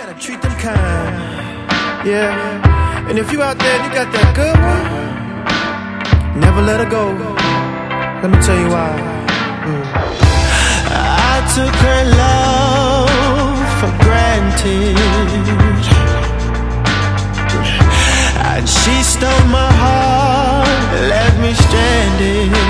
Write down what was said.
gotta treat them kind. Yeah, and if you out there and you got that good one, never let her go. Let me tell you why. I took her love for granted, and she stole my heart, left me stranded.